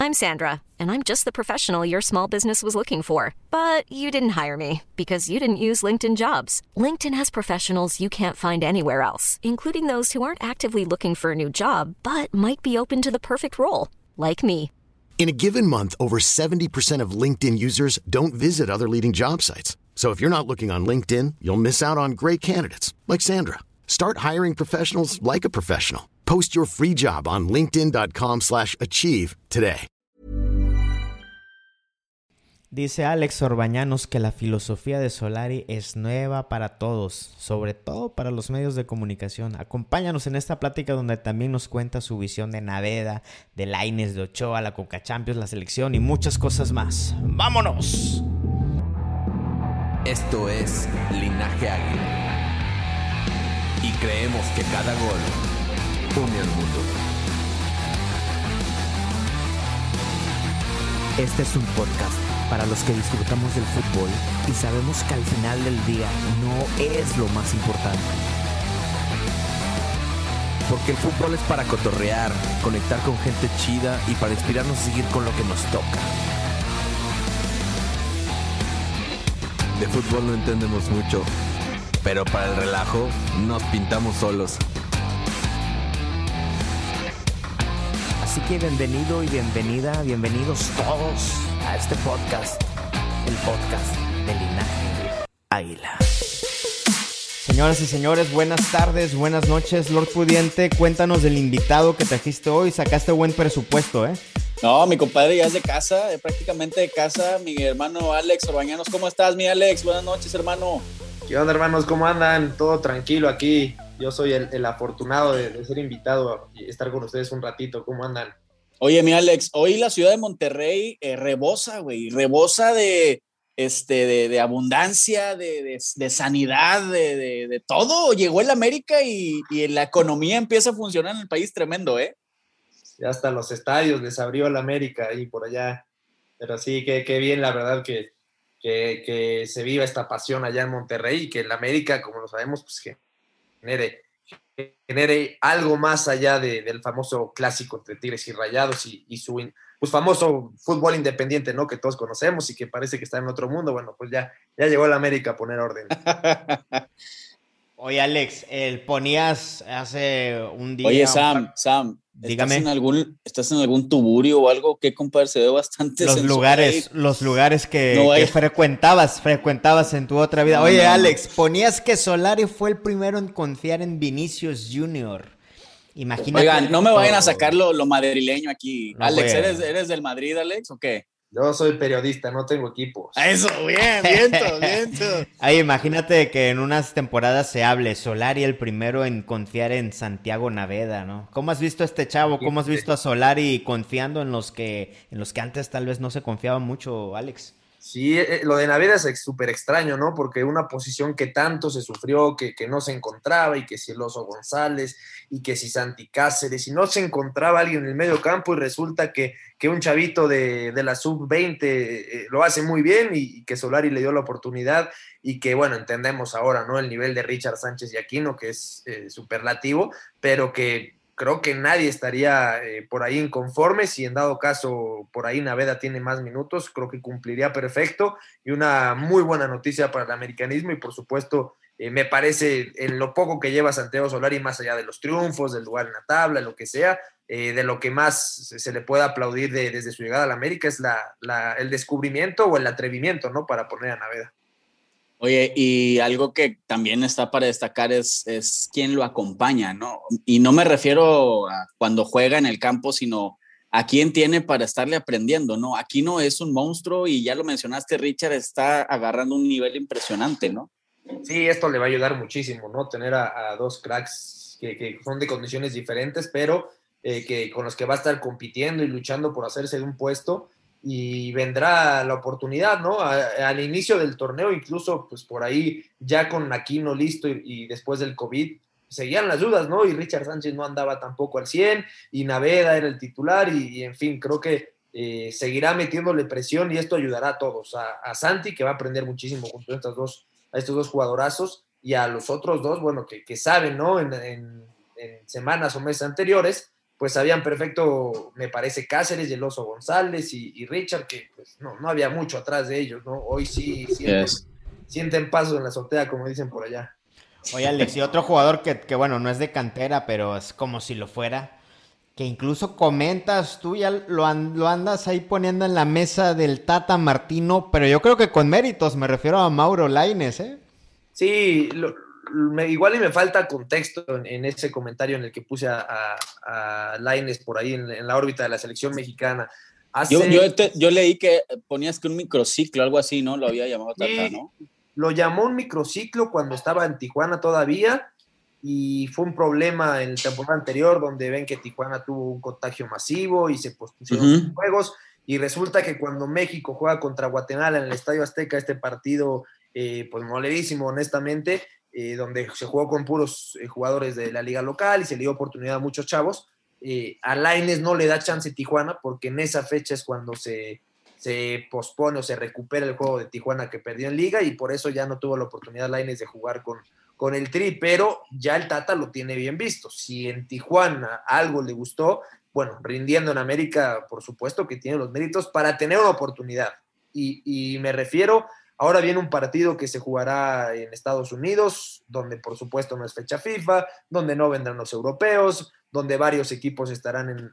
I'm Sandra, and I'm just the professional your small business was looking for. But you didn't hire me because you didn't use LinkedIn Jobs. LinkedIn has professionals you can't find anywhere else, including those who aren't actively looking for a new job, but might be open to the perfect role, like me. In a given month, over 70% of LinkedIn users don't visit other leading job sites. So if you're not looking on LinkedIn, you'll miss out on great candidates like Sandra. Start hiring professionals like a professional. Post your free job on linkedin.com/achieve today. Dice Alex Orbañanos que la filosofía de Solari es nueva para todos, sobre todo para los medios de comunicación. Acompáñanos en esta plática donde también nos cuenta su visión de Naveda, de Lainez, de Ochoa, la Conca Champions, la selección y muchas cosas más. ¡Vámonos! Esto es Linaje Águila y creemos que cada gol une al mundo. Este es un podcast para los que disfrutamos del fútbol y sabemos que al final del día no es lo más importante. Porque el fútbol es para cotorrear, conectar con gente chida y para inspirarnos a seguir con lo que nos toca. De fútbol no entendemos mucho, pero para el relajo nos pintamos solos. Así que bienvenido y bienvenida, bienvenidos todos a este podcast, el podcast de Linaje Águila. Señoras y señores, buenas tardes, buenas noches. Lord Pudiente, cuéntanos del invitado que trajiste hoy. Sacaste buen presupuesto, ¿eh? No, mi compadre ya es de casa, prácticamente de casa. Mi hermano Alex Orbañanos, ¿cómo estás, mi Alex? Buenas noches, hermano. ¿Qué onda, hermanos? ¿Cómo andan? Todo tranquilo aquí. Yo soy el afortunado de ser invitado y estar con ustedes un ratito. ¿Cómo andan? Oye, mi Alex, hoy la ciudad de Monterrey rebosa, güey. Rebosa de abundancia, de sanidad, de todo. Llegó el América y la economía empieza a funcionar en el país tremendo, ¿eh? Ya hasta los estadios les abrió el América ahí por allá. Pero sí, qué bien, la verdad, que se viva esta pasión allá en Monterrey y que el América, como lo sabemos, pues que genere algo más allá del famoso clásico entre Tigres y Rayados y su pues, famoso fútbol independiente, ¿no? Que todos conocemos y que parece que está en otro mundo. Bueno, pues ya llegó el América a poner orden. Oye, Alex, ponías hace un día... Oye, Sam, dígame. ¿Estás en algún tuburio o algo? Que, compadre, se ve bastante los lugares que, no que frecuentabas en tu otra vida. Oye, Alex, ponías que Solari fue el primero en confiar en Vinicius Junior. Imagínate. Oigan, no me vayan a sacar lo madrileño aquí. No, Alex, pues. ¿eres del Madrid, Alex, o qué? Yo soy periodista, no tengo equipos. Eso, viento. Ay, imagínate que en unas temporadas se hable Solari el primero en confiar en Santiago Naveda, ¿no? ¿Cómo has visto a este chavo? ¿Cómo has visto a Solari confiando en los que antes tal vez no se confiaba mucho, Alex? Sí, lo de Naveda es súper extraño, ¿no? Porque una posición que tanto se sufrió, que no se encontraba, y que si el Oso González, y que si Santi Cáceres, y no se encontraba alguien en el medio campo, y resulta que un chavito de la sub-20 lo hace muy bien, y que Solari le dio la oportunidad, y que, bueno, entendemos ahora, ¿no? El nivel de Richard Sánchez y Aquino, que es superlativo, pero que creo que nadie estaría por ahí inconforme. Si en dado caso por ahí Naveda tiene más minutos, creo que cumpliría perfecto, y una muy buena noticia para el americanismo. Y por supuesto, me parece, en lo poco que lleva Santiago Solari, más allá de los triunfos, del lugar en la tabla, lo que sea, de lo que más se le puede aplaudir desde su llegada a la América es el descubrimiento o el atrevimiento, ¿no? Para poner a Naveda. Oye, y algo que también está para destacar es quién lo acompaña, ¿no? Y no me refiero a cuando juega en el campo, sino a quién tiene para estarle aprendiendo, ¿no? Aquino es un monstruo y ya lo mencionaste, Richard está agarrando un nivel impresionante, ¿no? Sí, esto le va a ayudar muchísimo, ¿no? Tener a dos cracks que son de condiciones diferentes, pero que con los que va a estar compitiendo y luchando por hacerse de un puesto. Y vendrá la oportunidad, ¿no? Al inicio del torneo, incluso pues por ahí ya con Aquino listo y después del COVID, seguían las dudas, ¿no? Y Richard Sánchez no andaba tampoco al 100, y Naveda era el titular, y en fin, creo que seguirá metiéndole presión, y esto ayudará a todos, a Santi, que va a aprender muchísimo junto a estos dos jugadorazos, y a los otros dos, bueno, que saben, ¿no? En semanas o meses anteriores, pues sabían perfecto, me parece, Cáceres y el Oso González y Richard, que pues no había mucho atrás de ellos, ¿no? Hoy sí sienten pasos en la azotea, como dicen por allá. Oye, Alex, y otro jugador que bueno, no es de cantera, pero es como si lo fuera, que incluso comentas, tú ya lo andas ahí poniendo en la mesa del Tata Martino, pero yo creo que con méritos, me refiero a Mauro Lainez, ¿eh? Sí, igual y me falta contexto en ese comentario en el que puse a Lainez por ahí en la órbita de la selección mexicana. Yo leí que ponías que un microciclo, algo así, ¿no? Lo había llamado Tata, ¿no? Lo llamó un microciclo cuando estaba en Tijuana todavía, y fue un problema en la temporada anterior donde ven que Tijuana tuvo un contagio masivo y se pospusieron los juegos, y resulta que cuando México juega contra Guatemala en el Estadio Azteca, este partido pues molerísimo honestamente, donde se jugó con puros jugadores de la liga local y se le dio oportunidad a muchos chavos, a Lainez no le da chance Tijuana porque en esa fecha es cuando se pospone o se recupera el juego de Tijuana que perdió en liga, y por eso ya no tuvo la oportunidad Lainez de jugar con el Tri, pero ya el Tata lo tiene bien visto. Si en Tijuana algo le gustó, bueno, rindiendo en América, por supuesto que tiene los méritos para tener una oportunidad. Y me refiero, ahora viene un partido que se jugará en Estados Unidos, donde por supuesto no es fecha FIFA, donde no vendrán los europeos, donde varios equipos estarán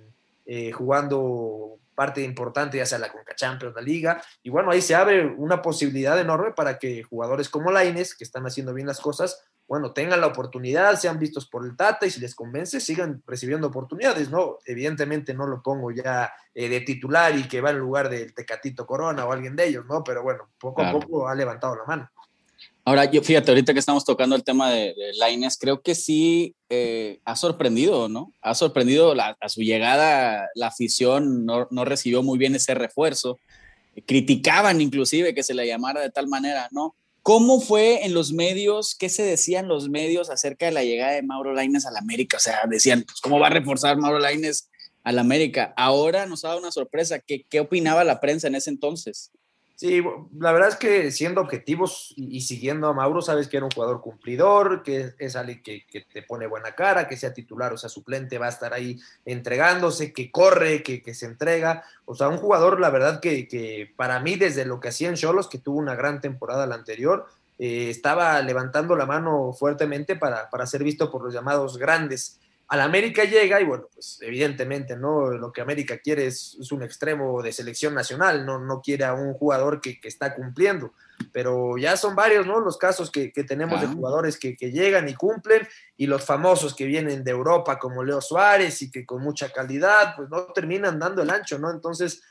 jugando parte importante, ya sea la Conca Champions, la Liga, y bueno, ahí se abre una posibilidad enorme para que jugadores como Lainez, que están haciendo bien las cosas, bueno, tengan la oportunidad, sean vistos por el Tata, y si les convence, sigan recibiendo oportunidades, ¿no? Evidentemente no lo pongo ya de titular y que va en lugar del Tecatito Corona o alguien de ellos, ¿no? Pero bueno, poco a poco ha levantado la mano. Ahora, fíjate, ahorita que estamos tocando el tema de Lainez, creo que sí ha sorprendido, ¿no? Ha sorprendido a su llegada, la afición no recibió muy bien ese refuerzo. Criticaban inclusive que se le llamara de tal manera, ¿no? ¿Cómo fue en los medios? ¿Qué se decían los medios acerca de la llegada de Mauro Lainez al América? O sea, decían, pues, ¿cómo va a reforzar Mauro Lainez al América? Ahora nos ha dado una sorpresa. ¿Qué opinaba la prensa en ese entonces? Sí, la verdad es que siendo objetivos y siguiendo a Mauro, sabes que era un jugador cumplidor, que es alguien que te pone buena cara, que sea titular o sea suplente, va a estar ahí entregándose, que corre, que se entrega. O sea, un jugador, la verdad que para mí, desde lo que hacía en Xolos, que tuvo una gran temporada la anterior, estaba levantando la mano fuertemente para ser visto por los llamados grandes. Al América llega y bueno, pues evidentemente, ¿no? Lo que América quiere es un extremo de selección nacional, no quiere a un jugador que está cumpliendo, pero ya son varios, ¿no? Los casos que tenemos de jugadores que llegan y cumplen, y los famosos que vienen de Europa como Leo Suárez y que con mucha calidad, pues no terminan dando el ancho, ¿no? Entonces,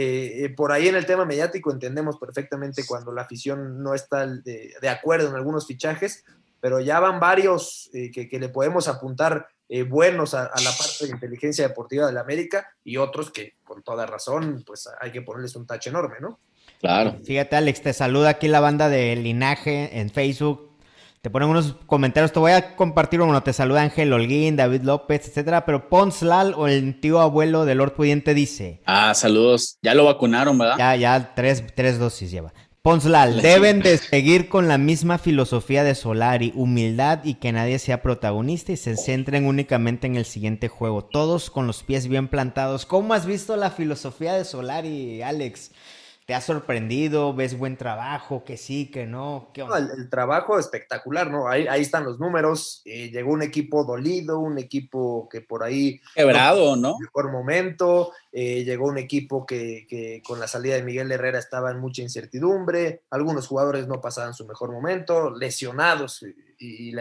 por ahí en el tema mediático entendemos perfectamente cuando la afición no está de acuerdo en algunos fichajes, pero ya van varios que le podemos apuntar buenos a la parte de inteligencia deportiva de la América, y otros que con toda razón pues hay que ponerles un tache enorme, ¿no? Claro. Fíjate, Alex, te saluda aquí la banda de Linaje en Facebook. Te ponen unos comentarios, te voy a compartir uno. Te saluda Ángel Holguín, David López, etcétera. Pero Ponslal, o el tío abuelo de Lord Pudiente, dice: saludos. Ya lo vacunaron, ¿verdad? Ya, tres dosis lleva. Ponslal, deben de seguir con la misma filosofía de Solari, humildad y que nadie sea protagonista y se centren únicamente en el siguiente juego, todos con los pies bien plantados. ¿Cómo has visto la filosofía de Solari, Alex? ¿Te ha sorprendido? ¿Ves buen trabajo? ¿Que sí, que no? ¿Qué onda? El trabajo espectacular, ¿no? Ahí están los números. Llegó un equipo dolido, un equipo que por ahí... Quebrado, ¿no? Mejor momento. Llegó un equipo que con la salida de Miguel Herrera estaba en mucha incertidumbre. Algunos jugadores no pasaban su mejor momento, lesionados, y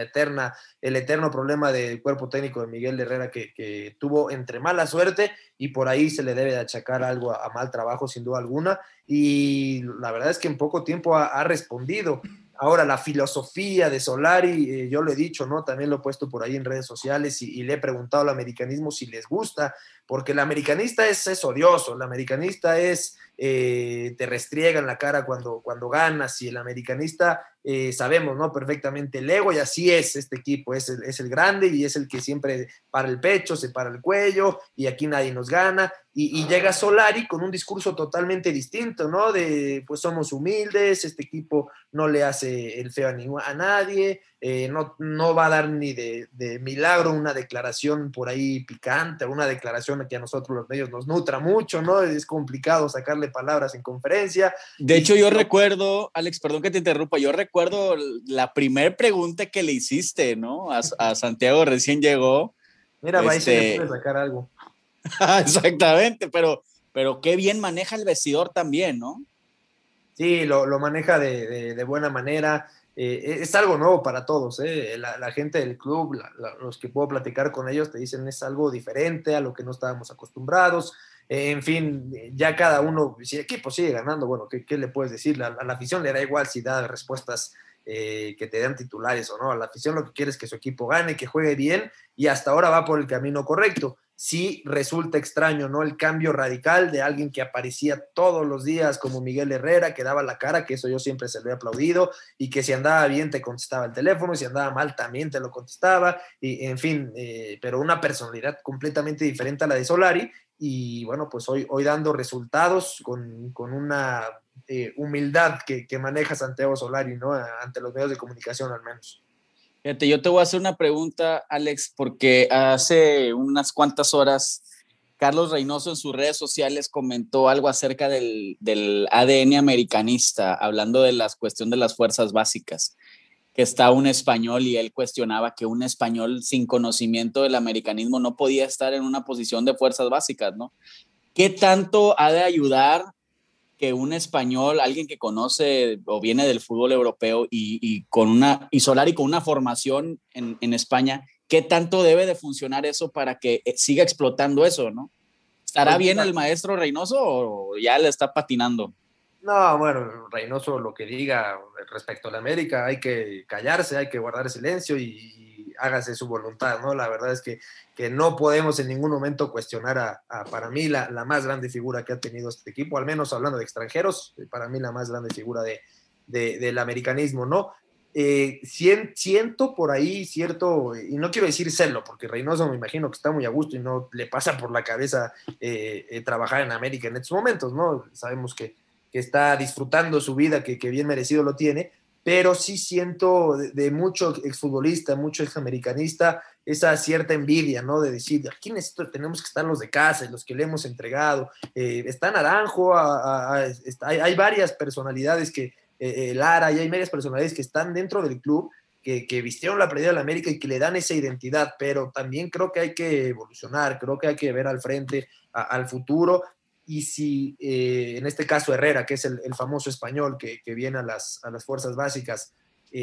el eterno problema del cuerpo técnico de Miguel Herrera que tuvo entre mala suerte, y por ahí se le debe de achacar algo a mal trabajo sin duda alguna, y la verdad es que en poco tiempo ha respondido. Ahora, la filosofía de Solari, yo lo he dicho, ¿no? También lo he puesto por ahí en redes sociales y le he preguntado al americanismo si les gusta, porque el americanista es odioso, el americanista te restriega en la cara cuando ganas, y el americanista sabemos, ¿no? Perfectamente el ego, y así es este equipo, es el grande y es el que siempre para el pecho, se para el cuello, y aquí nadie nos gana, y llega Solari con un discurso totalmente distinto, ¿no? De, pues somos humildes, este equipo no le hace el feo a nadie, no va a dar ni de milagro una declaración por ahí picante, una declaración que a nosotros los medios nos nutra mucho, ¿no? Es complicado sacarle palabras en conferencia. De hecho, yo recuerdo, Alex, perdón que te interrumpa, yo recuerdo la primer pregunta que le hiciste, ¿no? A Santiago recién llegó. Mira, ahí se le puede sacar algo. Exactamente, pero qué bien maneja el vestidor también, ¿no? Sí, lo maneja de buena manera. Es algo nuevo para todos, ¿eh? La gente del club, los que puedo platicar con ellos te dicen es algo diferente a lo que no estábamos acostumbrados. En fin, ya cada uno, si el equipo sigue ganando, bueno, ¿qué le puedes decir? A la afición le da igual si da respuestas que te dan titulares o no. A la afición lo que quiere es que su equipo gane, que juegue bien, y hasta ahora va por el camino correcto. Sí resulta extraño, ¿no? El cambio radical de alguien que aparecía todos los días como Miguel Herrera, que daba la cara, que eso yo siempre se lo he aplaudido, y que si andaba bien te contestaba el teléfono, y si andaba mal también te lo contestaba, y en fin, pero una personalidad completamente diferente a la de Solari, y bueno, pues hoy dando resultados con una humildad que maneja Santiago Solari, ¿no? Ante los medios de comunicación al menos. Fíjate, yo te voy a hacer una pregunta, Alex, porque hace unas cuantas horas Carlos Reynoso en sus redes sociales comentó algo acerca del ADN americanista, hablando de la cuestión de las fuerzas básicas, que está un español y él cuestionaba que un español sin conocimiento del americanismo no podía estar en una posición de fuerzas básicas, ¿no? ¿Qué tanto ha de ayudar que un español, alguien que conoce o viene del fútbol europeo y Solari con una formación en España, qué tanto debe de funcionar eso para que siga explotando eso, ¿no? ¿Estará bien el maestro Reynoso o ya le está patinando? No, bueno, Reynoso lo que diga respecto a la América, hay que callarse, hay que guardar silencio y hágase su voluntad, ¿no? La verdad es que no podemos en ningún momento cuestionar para mí la más grande figura que ha tenido este equipo, al menos hablando de extranjeros, para mí la más grande figura del americanismo, ¿no? Siento por ahí cierto, y no quiero decir celo, porque Reynoso me imagino que está muy a gusto y no le pasa por la cabeza trabajar en América en estos momentos, ¿no? Sabemos que está disfrutando su vida, que bien merecido lo tiene, pero sí siento de mucho exfutbolista, mucho examericanista, esa cierta envidia, ¿no? De decir, aquí tenemos que estar los de casa, los que le hemos entregado. Está Naranjo, hay varias personalidades Lara, y hay varias personalidades que están dentro del club, que vistieron la playera de la América y que le dan esa identidad, pero también creo que hay que evolucionar, creo que hay que ver al frente, al futuro. Y si en este caso Herrera, que es el famoso español que viene a las fuerzas básicas,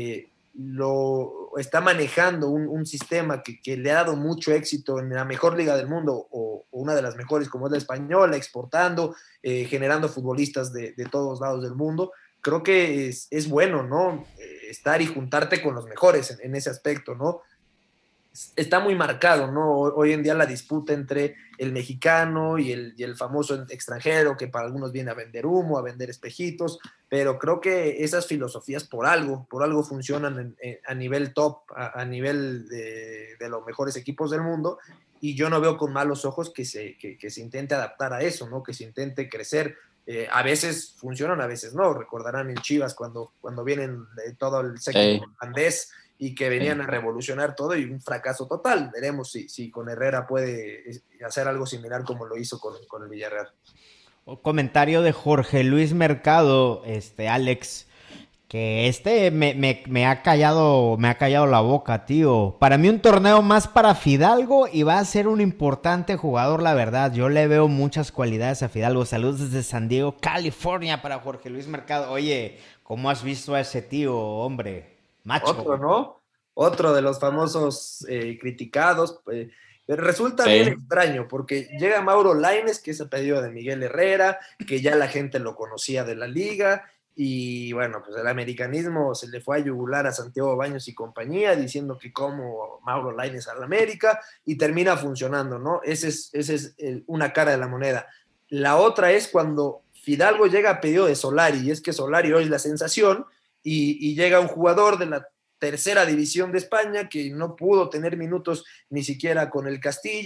lo está manejando un sistema que le ha dado mucho éxito en la mejor liga del mundo o una de las mejores como es la española, exportando, generando futbolistas de todos lados del mundo, creo que es bueno, ¿no? Estar y juntarte con los mejores en ese aspecto, ¿no? Está muy marcado, ¿no? Hoy en día la disputa entre el mexicano y el famoso extranjero, que para algunos viene a vender humo, a vender espejitos, pero creo que esas filosofías por algo funcionan a nivel top, a nivel de los mejores equipos del mundo, y yo no veo con malos ojos que se intente adaptar a eso, ¿no? Que se intente crecer. A veces funcionan, a veces no. Recordarán en Chivas cuando vienen todo el séquito holandés y que venían a revolucionar todo y un fracaso total. Veremos si con Herrera puede hacer algo similar como lo hizo con el Villarreal. Comentario de Jorge Luis Mercado, Alex, que me ha callado la boca, tío. Para mí un torneo más para Fidalgo y va a ser un importante jugador, la verdad. Yo le veo muchas cualidades a Fidalgo. Saludos desde San Diego, California, para Jorge Luis Mercado. Oye, ¿cómo has visto a ese tío, hombre? Macho. Otro, ¿no? Otro de los famosos criticados. Resulta bien extraño, porque llega Mauro Lainez, que es a pedido de Miguel Herrera, que ya la gente lo conocía de la liga, y bueno, pues el americanismo se le fue a yugular a Santiago Baños y compañía, diciendo que como Mauro Lainez al América, y termina funcionando, ¿no? Esa es una cara de la moneda. La otra es cuando Fidalgo llega a pedido de Solari, y es que Solari hoy es la sensación, y llega un jugador de la tercera división de España que no pudo tener minutos ni siquiera con el Castilla,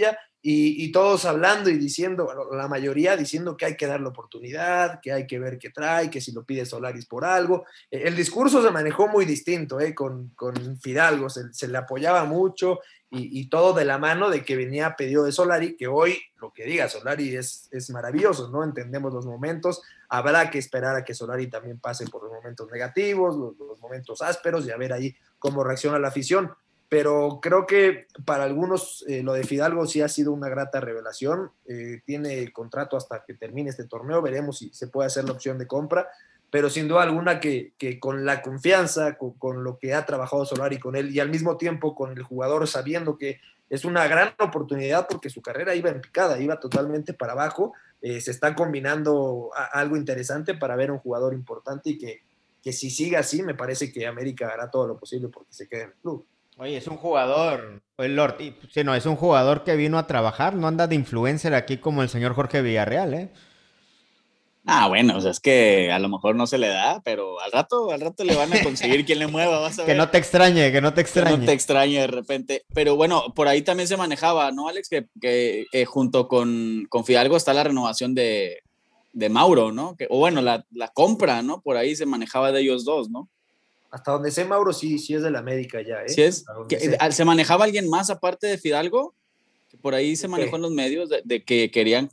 y todos hablando y diciendo, bueno, la mayoría diciendo que hay que darle oportunidad, que hay que ver qué trae, que si lo pide Solari por algo. El discurso se manejó muy distinto, con Fidalgo, se le apoyaba mucho y todo de la mano de que venía a pedido de Solari, que hoy lo que diga Solari es maravilloso, ¿no? Entendemos los momentos, habrá que esperar a que Solari también pase por los momentos negativos, los momentos ásperos y a ver ahí cómo reacciona la afición. Pero creo que para algunos lo de Fidalgo sí ha sido una grata revelación. Tiene contrato hasta que termine este torneo, veremos si se puede hacer la opción de compra, pero sin duda alguna que con la confianza, con lo que ha trabajado Solari con él y al mismo tiempo con el jugador sabiendo que es una gran oportunidad porque su carrera iba en picada, iba totalmente para abajo, se está combinando algo interesante para ver a un jugador importante y que si sigue así, me parece que América hará todo lo posible porque se quede en el club. Oye, es un jugador, el Lord, sí, no, es un jugador que vino a trabajar, no anda de influencer aquí como el señor Jorge Villarreal, ¿eh? Bueno, o sea, es que a lo mejor no se le da, pero al rato le van a conseguir quien le mueva, vas a ver. Que no te extrañe, que no te extrañe. Que no te extrañe de repente. Pero bueno, por ahí también se manejaba, ¿no, Alex? Que junto con Fidalgo está la renovación de Mauro, ¿no? O bueno, la compra, ¿no? Por ahí se manejaba de ellos dos, ¿no? Hasta donde sé, Mauro sí es de la América ya, ¿eh? ¿Sí es? ¿Se manejaba alguien más aparte de Fidalgo? Que por ahí se manejó en los medios de que querían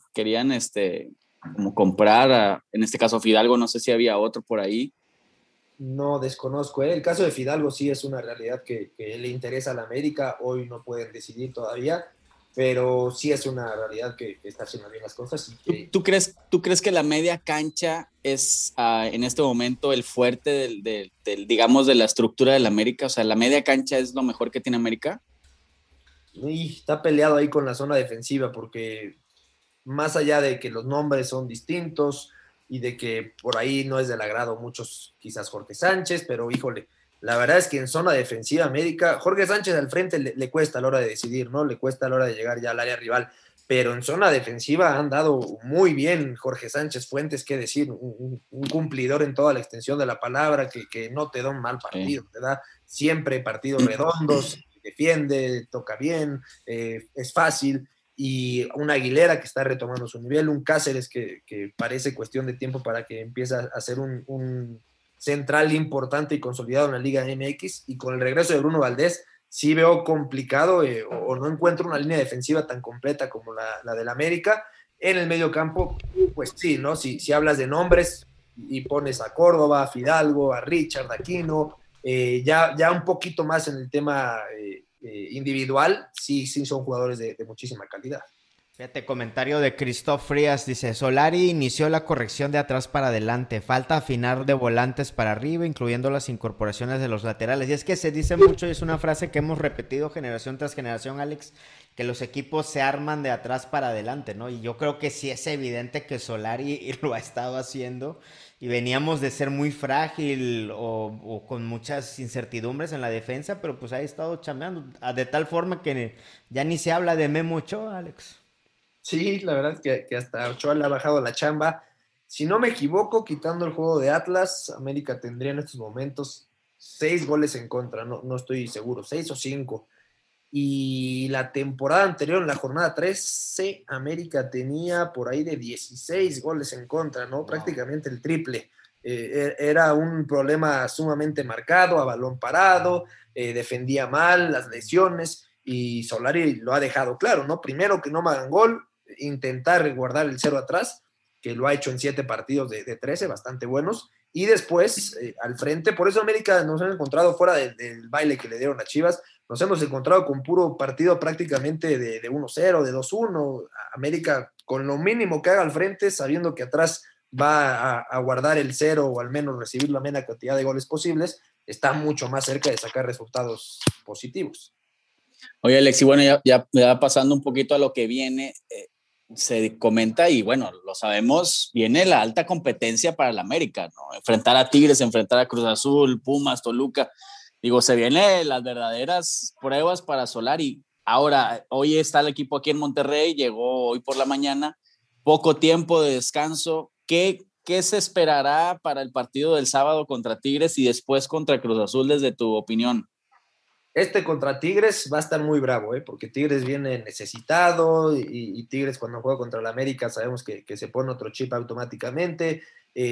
como comprar, en este caso Fidalgo, no sé si había otro por ahí. No, desconozco, ¿eh? El caso de Fidalgo sí es una realidad que le interesa a la América, hoy no pueden decidir todavía, pero sí es una realidad que está haciendo bien las cosas. Y que... ¿Tú crees que la media cancha es en este momento el fuerte del, digamos, de la estructura del América? O sea, ¿la media cancha es lo mejor que tiene América? Y está peleado ahí con la zona defensiva porque más allá de que los nombres son distintos y de que por ahí no es del agrado muchos, quizás Jorge Sánchez, pero híjole, la verdad es que en zona defensiva América, Jorge Sánchez al frente le cuesta a la hora de decidir, ¿no? Le cuesta a la hora de llegar ya al área rival, pero en zona defensiva han dado muy bien Jorge Sánchez Fuentes, qué decir, un cumplidor en toda la extensión de la palabra, que no te da un mal partido, te da siempre partidos redondos, defiende, toca bien, es fácil, y una Aguilera que está retomando su nivel, un Cáceres que parece cuestión de tiempo para que empiece a ser un central importante y consolidado en la Liga MX, y con el regreso de Bruno Valdés sí veo complicado o no encuentro una línea defensiva tan completa como la del América. En el medio campo, pues sí, ¿no? Si hablas de nombres y pones a Córdoba, a Fidalgo, a Richard, a Aquino, ya un poquito más en el tema individual, sí son jugadores de muchísima calidad. Fíjate, comentario de Christoph Frías, dice, Solari inició la corrección de atrás para adelante, falta afinar de volantes para arriba, incluyendo las incorporaciones de los laterales. Y es que se dice mucho, y es una frase que hemos repetido generación tras generación, Alex, que los equipos se arman de atrás para adelante, ¿no? Y yo creo que sí es evidente que Solari lo ha estado haciendo, y veníamos de ser muy frágil o con muchas incertidumbres en la defensa, pero pues ha estado chambeando, de tal forma que ya ni se habla de Memo Ochoa, Alex. Sí, la verdad es que hasta Ochoa le ha bajado la chamba. Si no me equivoco, quitando el juego de Atlas, América tendría en estos momentos 6 goles en contra, no estoy seguro, 6 o 5. Y la temporada anterior, en la jornada 13, América tenía por ahí de 16 goles en contra, ¿no? Wow. Prácticamente el triple. Era un problema sumamente marcado, a balón parado, defendía mal, las lesiones, y Solari lo ha dejado claro, ¿no? Primero que no me hagan gol, intentar guardar el 0 atrás, que lo ha hecho en 7 partidos de 13, bastante buenos, y después al frente. Por eso América nos ha encontrado fuera del baile que le dieron a Chivas, nos hemos encontrado con puro partido prácticamente de 1-0, de 2-1, América con lo mínimo que haga al frente, sabiendo que atrás va a guardar el 0 o al menos recibir la menor cantidad de goles posibles, está mucho más cerca de sacar resultados positivos. Oye, Alex, y bueno, ya pasando un poquito a lo que viene, se comenta, y bueno, lo sabemos, viene la alta competencia para el América, ¿no? Enfrentar a Tigres, enfrentar a Cruz Azul, Pumas, Toluca. Digo, se vienen las verdaderas pruebas para Solari. Ahora, hoy está el equipo aquí en Monterrey, llegó hoy por la mañana, poco tiempo de descanso. ¿Qué se esperará para el partido del sábado contra Tigres y después contra Cruz Azul, desde tu opinión? Este contra Tigres va a estar muy bravo, porque Tigres viene necesitado y Tigres cuando juega contra el América sabemos que se pone otro chip automáticamente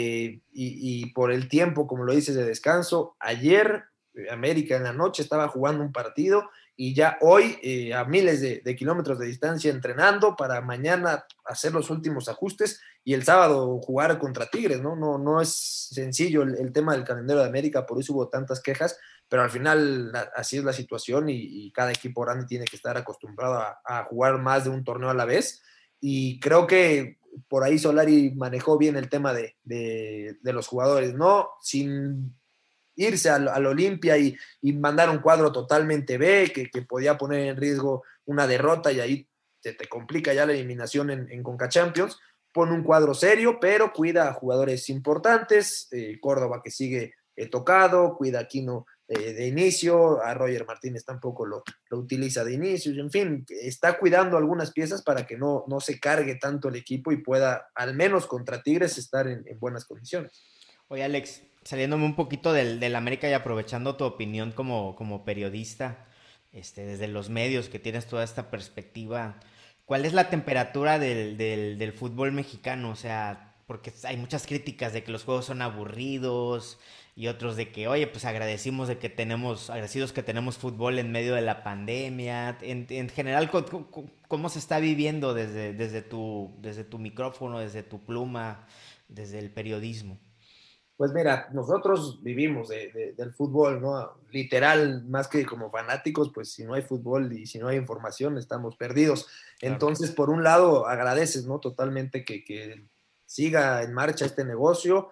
y por el tiempo, como lo dices, de descanso. Ayer América en la noche estaba jugando un partido y ya hoy a miles de kilómetros de distancia entrenando para mañana hacer los últimos ajustes y el sábado jugar contra Tigres, ¿no? No es sencillo el tema del calendario de América, por eso hubo tantas quejas, pero al final así es la situación y cada equipo grande tiene que estar acostumbrado a jugar más de un torneo a la vez, y creo que por ahí Solari manejó bien el tema de los jugadores, ¿no? Sin irse al Olimpia y mandar un cuadro totalmente B que podía poner en riesgo una derrota y ahí te complica ya la eliminación en Conca Champions. Pone un cuadro serio, pero cuida a jugadores importantes, Córdoba que sigue tocado, cuida a Aquino de inicio, a Roger Martínez tampoco lo utiliza de inicio, en fin, está cuidando algunas piezas para que no se cargue tanto el equipo y pueda, al menos contra Tigres, estar en buenas condiciones. Oye, Alex, saliéndome un poquito del América y aprovechando tu opinión como periodista, desde los medios que tienes toda esta perspectiva, ¿cuál es la temperatura del fútbol mexicano? O sea, porque hay muchas críticas de que los juegos son aburridos y otros de que, oye, pues agradecidos que tenemos fútbol en medio de la pandemia. En general, ¿cómo se está viviendo desde tu micrófono, desde tu pluma, desde el periodismo? Pues mira, nosotros vivimos del fútbol, ¿no? Literal, más que como fanáticos, pues si no hay fútbol y si no hay información, estamos perdidos. Claro. Entonces, por un lado, agradeces, ¿no? Totalmente que siga en marcha este negocio.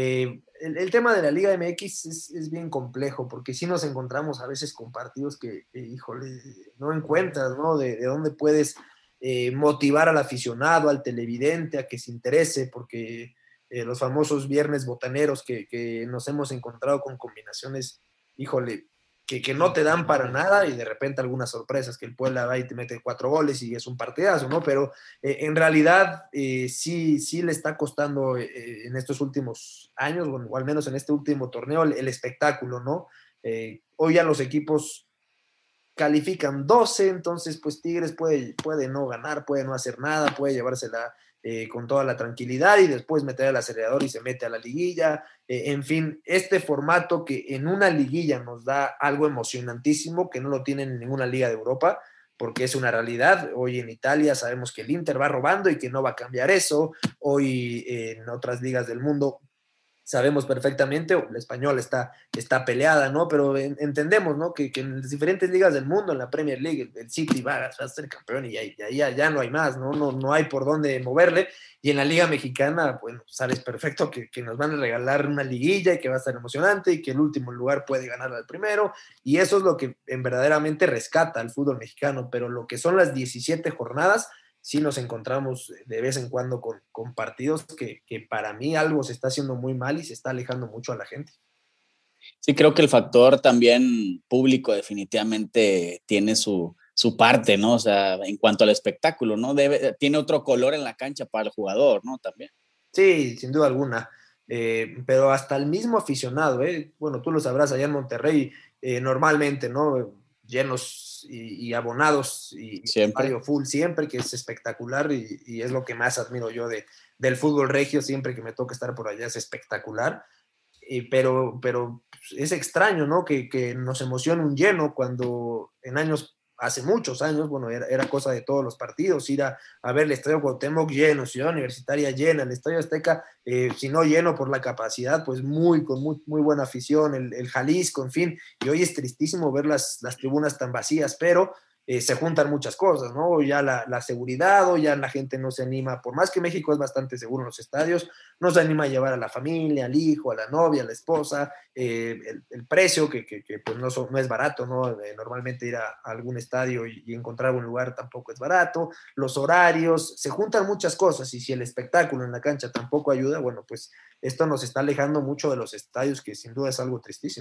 El tema de la Liga MX es bien complejo, porque sí nos encontramos a veces con partidos que híjole, no encuentras, ¿no? De dónde puedes motivar al aficionado, al televidente, a que se interese, porque los famosos viernes botaneros que nos hemos encontrado con combinaciones, híjole, que no te dan para nada, y de repente algunas sorpresas, que el Puebla va y te mete 4 goles y es un partidazo, ¿no? Pero en realidad sí le está costando en estos últimos años, o al menos en este último torneo, el espectáculo, ¿no? Hoy ya los equipos califican 12, entonces pues Tigres puede no ganar, puede no hacer nada, puede llevársela con toda la tranquilidad y después meter el acelerador y se mete a la liguilla. En fin, este formato que en una liguilla nos da algo emocionantísimo que no lo tienen en ninguna liga de Europa, porque es una realidad. Hoy en Italia sabemos que el Inter va robando y que no va a cambiar eso. Hoy en otras ligas del mundo sabemos perfectamente, la española está peleada, ¿no? Pero entendemos, ¿no? Que en las diferentes ligas del mundo, en la Premier League, el City va a ser campeón y ya no hay más, ¿no? No hay por dónde moverle. Y en la Liga Mexicana, bueno, sabes perfecto que nos van a regalar una liguilla y que va a estar emocionante y que el último lugar puede ganar al primero. Y eso es lo que verdaderamente rescata al fútbol mexicano. Pero lo que son las 17 jornadas, sí nos encontramos de vez en cuando con partidos que para mí algo se está haciendo muy mal y se está alejando mucho a la gente. Sí, creo que el factor también público definitivamente tiene su parte, ¿no? O sea, en cuanto al espectáculo, ¿no? Tiene otro color en la cancha para el jugador, ¿no? También. Sí, sin duda alguna. Pero hasta el mismo aficionado, bueno, tú lo sabrás allá en Monterrey, normalmente, ¿no? Llenos y abonados y estadio full siempre, que es espectacular y es lo que más admiro yo del fútbol regio. Siempre que me toca estar por allá es espectacular, pero es extraño, ¿no? Que nos emocione un lleno cuando hace muchos años, bueno, era cosa de todos los partidos, ir a ver el Estadio Cuauhtémoc lleno, Ciudad Universitaria llena, el Estadio Azteca, si no lleno por la capacidad, pues con muy buena afición, el Jalisco, en fin, y hoy es tristísimo ver las tribunas tan vacías, pero se juntan muchas cosas, ¿no? Ya la seguridad, o ya la gente no se anima, por más que México es bastante seguro en los estadios, no se anima a llevar a la familia, al hijo, a la novia, a la esposa, el precio, que pues no es barato, ¿no? Normalmente ir a algún estadio y encontrar un lugar tampoco es barato, los horarios, se juntan muchas cosas, y si el espectáculo en la cancha tampoco ayuda, bueno, pues esto nos está alejando mucho de los estadios, que sin duda es algo tristísimo.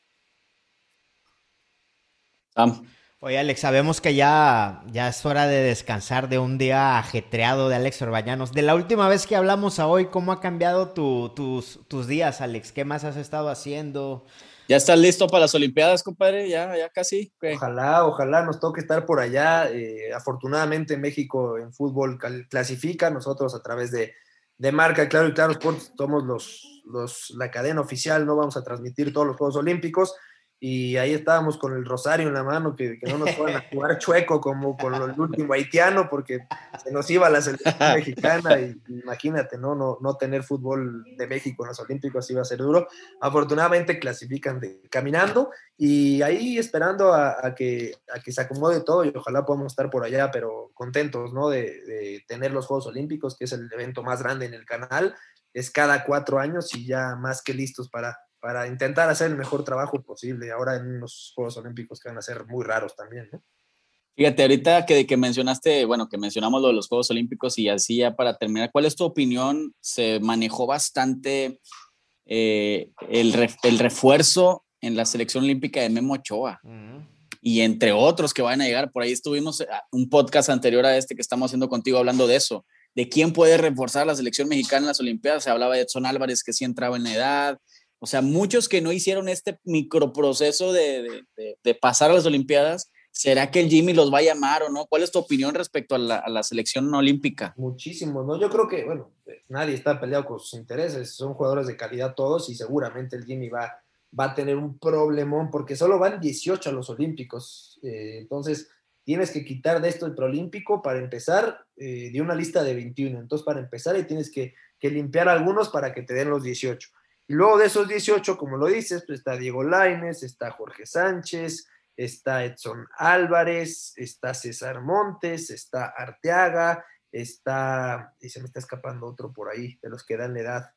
Oye, Alex, sabemos que ya es hora de descansar de un día ajetreado de Alex Orbañanos. De la última vez que hablamos a hoy, ¿cómo ha cambiado tus días, Alex? ¿Qué más has estado haciendo? ¿Ya estás listo para las Olimpiadas, compadre? Ya casi. ¿Qué? Ojalá nos toque estar por allá. Afortunadamente México en fútbol clasifica, nosotros a través de Marca, Claro y Claro Sports somos la cadena oficial, no vamos a transmitir todos los Juegos Olímpicos, y ahí estábamos con el rosario en la mano, que no nos fueran a jugar chueco como con el último haitiano, porque se nos iba la selección mexicana, y imagínate, no tener fútbol de México en los Olímpicos iba a ser duro. Afortunadamente clasifican caminando, y ahí esperando a que se acomode todo, y ojalá podamos estar por allá, pero contentos, ¿no? De tener los Juegos Olímpicos, que es el evento más grande en el canal, es cada 4 años, y ya más que listos para intentar hacer el mejor trabajo posible ahora en unos Juegos Olímpicos que van a ser muy raros también, ¿no? Fíjate, ahorita que mencionaste, que mencionamos lo de los Juegos Olímpicos, y así ya para terminar, ¿cuál es tu opinión? Se manejó bastante el refuerzo en la selección olímpica de Memo Ochoa. Y entre otros que van a llegar, por ahí estuvimos un podcast anterior a este que estamos haciendo contigo hablando de eso, de quién puede reforzar la selección mexicana en las Olimpiadas. Se hablaba de Edson Álvarez, que sí entraba en la edad. O sea, muchos que no hicieron este microproceso de pasar a las Olimpiadas. ¿Será que el Jimmy los va a llamar o no? ¿Cuál es tu opinión respecto a la selección olímpica? Muchísimo, ¿no? Yo creo que, nadie está peleado con sus intereses, son jugadores de calidad todos, y seguramente el Jimmy va a tener un problemón, porque solo van 18 a los Olímpicos. Entonces tienes que quitar de esto el preolímpico para empezar, de una lista de 21. Entonces, para empezar, y tienes que limpiar algunos para que te den los 18. Y luego de esos 18, como lo dices, pues está Diego Lainez, está Jorge Sánchez, está Edson Álvarez, está César Montes, está Arteaga, y se me está escapando otro por ahí, de los que dan la edad.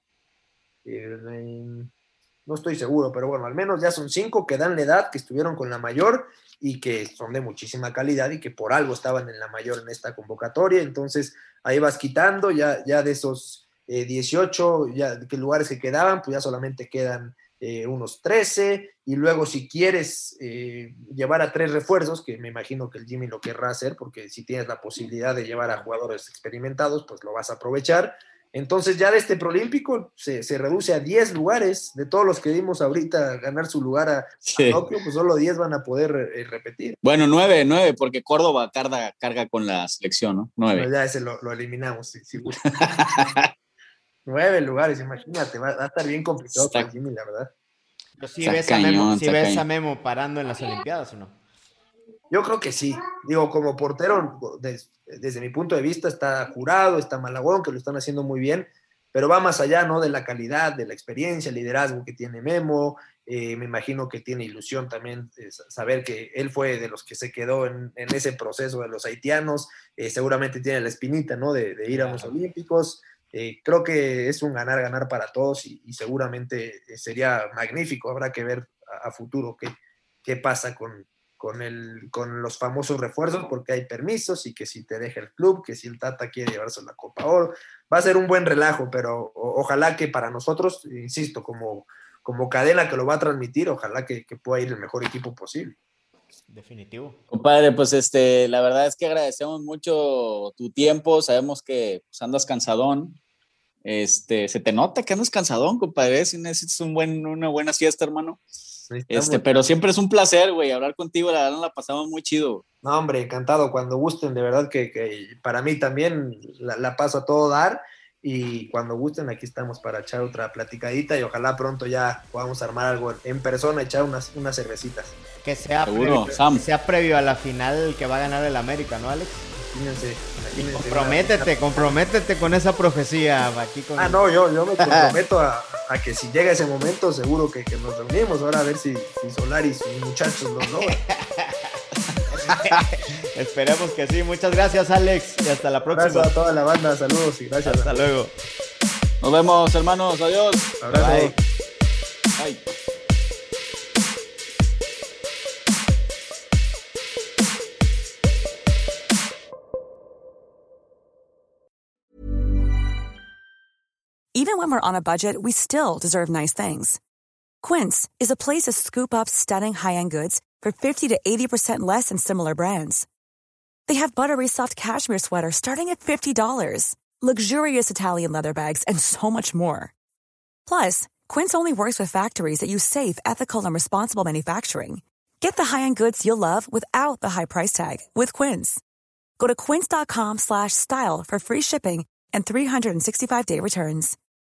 No estoy seguro, pero bueno, al menos ya son 5 que dan la edad, que estuvieron con la mayor y que son de muchísima calidad y que por algo estaban en la mayor en esta convocatoria. Entonces ahí vas quitando ya de esos 18 que lugares que quedaban, pues ya solamente quedan unos 13, y luego si quieres llevar a 3 refuerzos, que me imagino que el Jimmy lo querrá hacer, porque si tienes la posibilidad de llevar a jugadores experimentados, pues lo vas a aprovechar. Entonces ya de este preolímpico se reduce a 10 lugares, de todos los que dimos ahorita ganar su lugar a Tokio, pues solo 10 van a poder repetir. Bueno, 9, porque Córdoba carga con la selección, ¿no? 9. Bueno, ya ese lo eliminamos, sí. 9 lugares, imagínate, va a estar bien complicado para Jimmy, la verdad. Pero si ves a Memo parando en las Olimpiadas o no. Yo creo que sí. Digo, como portero, desde mi punto de vista, está Jurado, está Malagón, que lo están haciendo muy bien, pero va más allá, ¿no? De la calidad, de la experiencia, el liderazgo que tiene Memo. Me imagino que tiene ilusión también saber que él fue de los que se quedó en ese proceso de los haitianos. Seguramente tiene la espinita, ¿no? De ir a los Olímpicos. Creo que es un ganar para todos, y seguramente sería magnífico. Habrá que ver a futuro qué pasa con los famosos refuerzos, porque hay permisos, y que si te deja el club, que si el Tata quiere llevarse la Copa Oro, va a ser un buen relajo, pero ojalá que para nosotros, insisto, como cadena que lo va a transmitir, ojalá que pueda ir el mejor equipo posible. Definitivo. Compadre, pues la verdad es que agradecemos mucho tu tiempo, sabemos que pues, andas cansadón, se te nota que andas cansadón, compadre, si necesitas una buena siesta, hermano. Pero siempre es un placer, güey, hablar contigo, la verdad la pasamos muy chido. No, hombre, encantado, cuando gusten, de verdad que para mí también la paso a todo dar, y cuando gusten aquí estamos para echar otra platicadita, y ojalá pronto ya podamos armar algo en persona, echar unas cervecitas. Que sea previo a la final que va a ganar el América, ¿no, Alex? Imagínense. Comprométete con esa profecía. No, yo me comprometo a que si llega ese momento, seguro que nos reunimos. Ahora a ver si Solari y sus muchachos los logran. Esperemos que sí. Muchas gracias, Alex, y hasta la próxima. Gracias a toda la banda, saludos y gracias. Hasta luego. Nos vemos, hermanos, adiós. Abrazo. Bye. Bye. Even when we're on a budget, we still deserve nice things. Quince is a place to scoop up stunning high-end goods for 50 to 80% less than similar brands. They have buttery soft cashmere sweaters starting at $50, luxurious Italian leather bags, and so much more. Plus, Quince only works with factories that use safe, ethical, and responsible manufacturing. Get the high-end goods you'll love without the high price tag with Quince. Go to quince.com/style for free shipping and 365-day returns.